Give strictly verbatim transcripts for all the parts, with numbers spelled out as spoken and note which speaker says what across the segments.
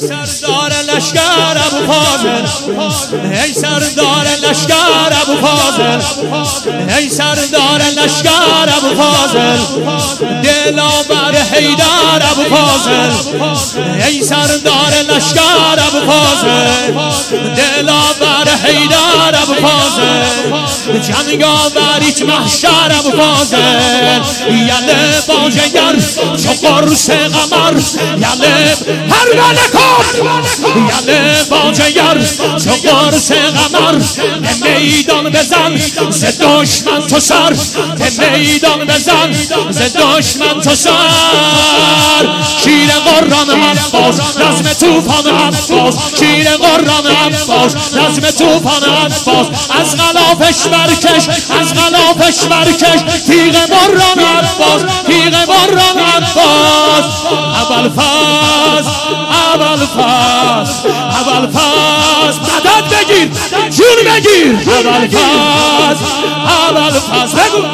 Speaker 1: سردار لشکر ابو فاضل، ای سردار لشکر ابو فاضل، ای سردار لشکر ابو فاضل، دلاور حیدر ابو فاضل، ای سردار لشکر ابو فاضل، دلاور حیدر ابو فاضل، جنگاوریت محشر ابو فاضل، یله با جگر چو قرص قمر، یله هر ملکات، یله با جگر چو قرص قمر، به میدان بزن ز دشمن تو سر، به میدان بزن ز دشمن تو سر، شیر قرآن عباس نظم طوفان عباس، شیر قرآن عباس نظم طوفان عباس، از غلافش برکش از غلافش برکش، تیغ مران عباس تیغ مران عباس، ابوالفضل ابوالفضل ابوالفضل مدد بگیر جون بگیر، ابوالفضل ابوالفضل بگو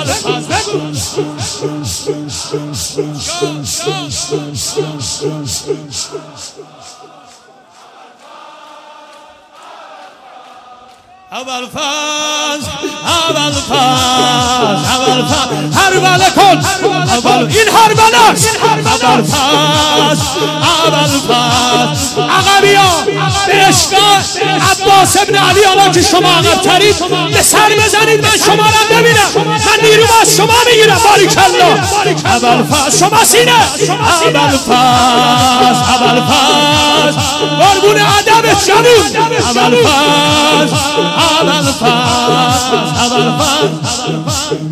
Speaker 1: ابوالفضل ابوالفضل ابوالفضل هربله کن اول این هربله است، ابوالفضل ابوالفضل عقبیا به عشق عباس ابن علی، حالا که شما عقب ترید به سر بزنید من شما را ببینم، من نیرو از شما میگیرم، باریکالله ابوالفضل شما سینه، ابوالفضل ابوالفضل قربون ادب جنون، ابوالفضل ابوالفضل ابوالفضل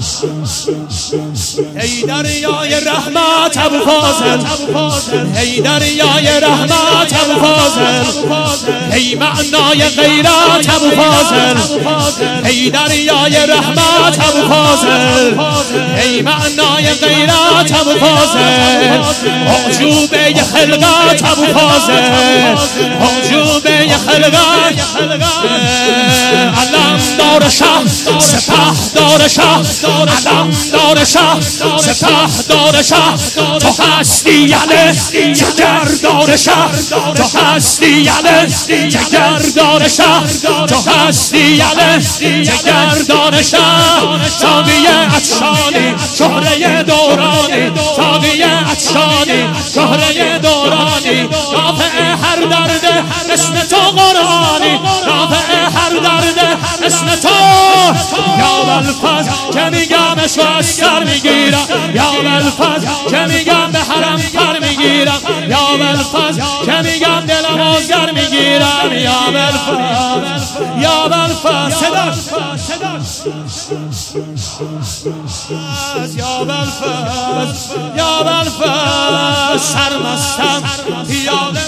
Speaker 1: ای دریای رحمت ابو فاضل، ای دریای رحمت ابو فاضل، ای معنای غیرت ابو فاضل، ای دریای رحمت ابو فاضل، ای معنای غیرت ابو فاضل، عجوبه خلقت ابو فاضل، عجوبه خلقت، علم دار شاه سپه دار شاه، علم دار شاه سپه دار شاه، تو هستی یله جگر دار شاه، تو هستی یله جگر دار شاه، تو هستی یله جگر دار شاه، ساقی عطشانی شهره دورانی، ساقی عطشانی شهره دورانی، رافع هر درد اسم تو قرآنی، رافع هر درد اسم تو، یا ابوالفضل که میگمش و از سر میگیرم، یا ابوالفضل که میگم به حرم پر میگیرم، یا ابوالفضل که میگم دلم آزگر میگیرم، یا ابوالفضل یا ابوالفضل صدا یا ابوالفضل یا ابوالفضل سرمستم پیاده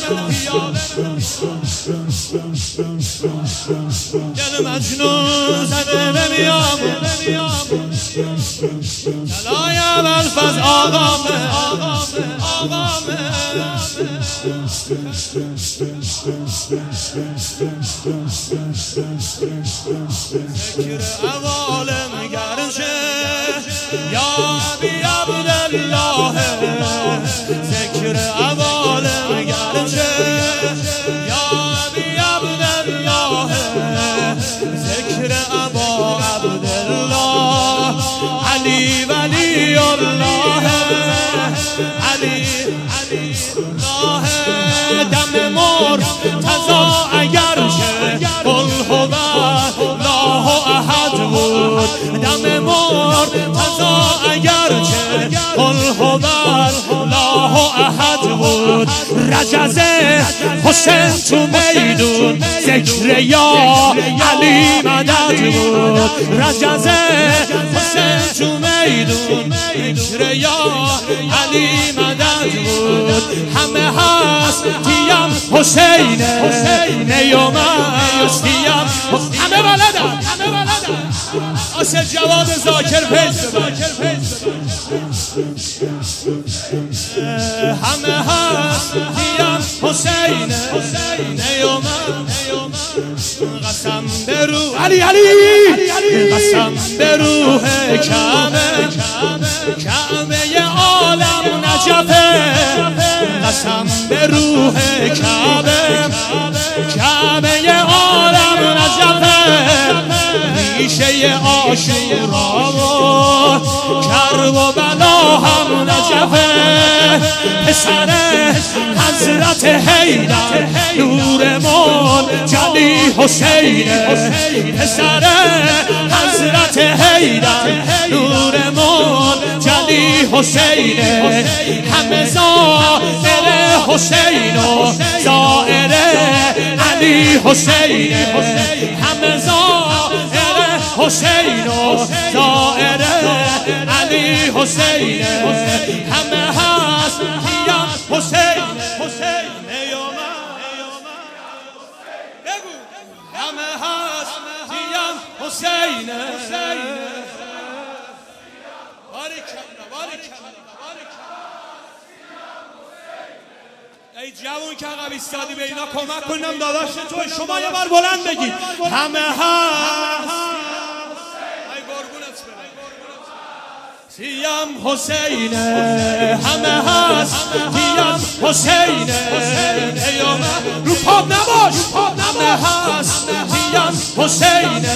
Speaker 1: دل مجنون زده بمیام، دلای ابوالفضل آقامه آقامه، ذکر عوالم گرچه یا ابی عبدالله، ذکر عوالم گرچه یا ابی عبدالله، ذکر ابا عبدالله، علی ولی الله، علی علی الله، دم مرتضی اگرچه قل هو الله احد بود، دم مرتضی اگرچه قل هو الله احد بود، رجزه حسین تو میدون ذکر یا علی مدد بود، رجزه حسین تو میدون ذکر یا علی مدد بود، همه هستیم حسین نیوم هستیم همه بلدم، همه بلدم آسل جواد ذاکر پیز همه هستیم حسین نیوم قسم به روح علی علی قسم به روح کعبه کعبه عالم نجفه، قسم به روح کعبه عرفه پسر حضرت حیدر نورمون جلی حسینه پسر حضرت حیدر نورمون جلی حسینه همه زائر حسین و زائر علی حسینه همه زائر حسین و زائر علی حسینه همه هست یا حسین حسین بگو همه هست یا حسین ای جوون که عقب ایستادی به اینا کمک کنم داداش توی شما یه بار بلند بگید همه هست ای قربونت برم سیام حسینه همه هست سیام حسینه رو پاپ نباش همه هست سیام حسینه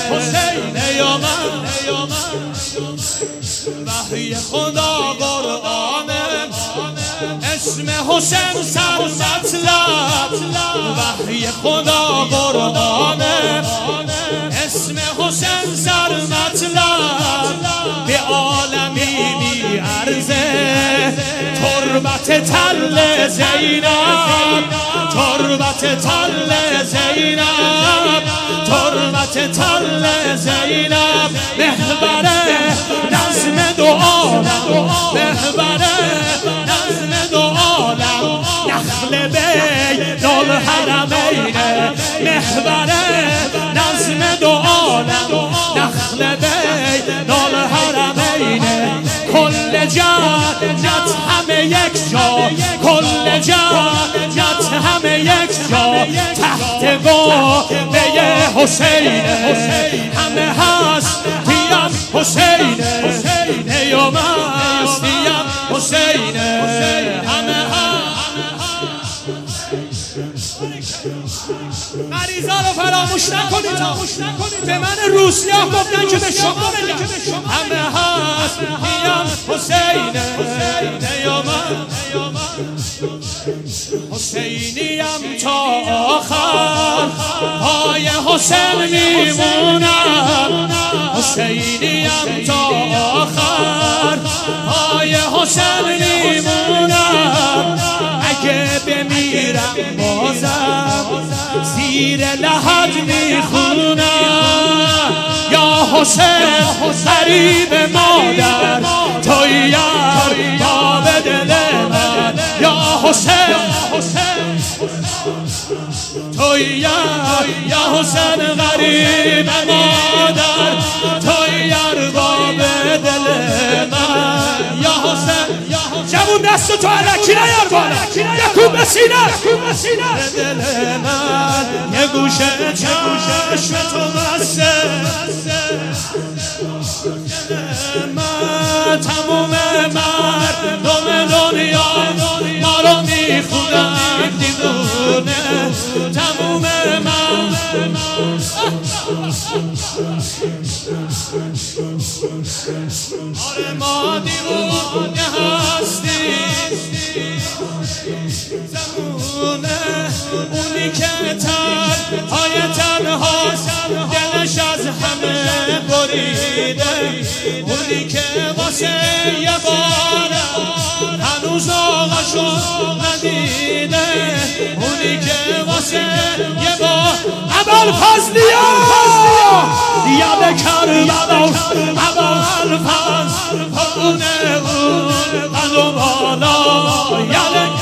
Speaker 1: وحی خدا قرآنه اسم حسین سر مطلب وحی خدا قرآنه اسم حسین سر مطلب به عالمی می ارزه تربت تل زینب تربت تل زینب تربت تل زینب محبره نظم دو عالم محبره نظم دو عالم نخل بین الحرمین محبره نظم دو عالم نخل بین الحرمین کل جنت همه یک جا کل جنت همه یک جا تحت قبه حسین همه هست دیم حسین نیوم است دیم حسین همه هست مریضا رو فراموش نکنید به من روسیاه گفتن که به شما بگم همه هست دیم حسین نیوم حسینیم تا آخر پای حسین میمونم حسینیم تا آخر پای حسین میمونم اگه بمیرم بازم زیر لحد میخونم یا حسین غریب مادر تو یار باب دل من یا حسین تو یار یا حسین غریب مادر تو یار باب دل من یا حسین جوون دست تو علکی نیار بالا یکو به سینه دل من یه گوشه چشم تو بسته من تموم مردم دنیا ما رو میخونن دیوونه تموم من آره ما دیوونه هستیم زمونه اونی که تن های تنهاست دلش از همه بریده اونی که واسه یه بار هنوز آقاشو ندیده اونی که واسه یه بار ابوالفضلیا یاد کربلا ابوالفضل پرونه اون قدو بالا یاد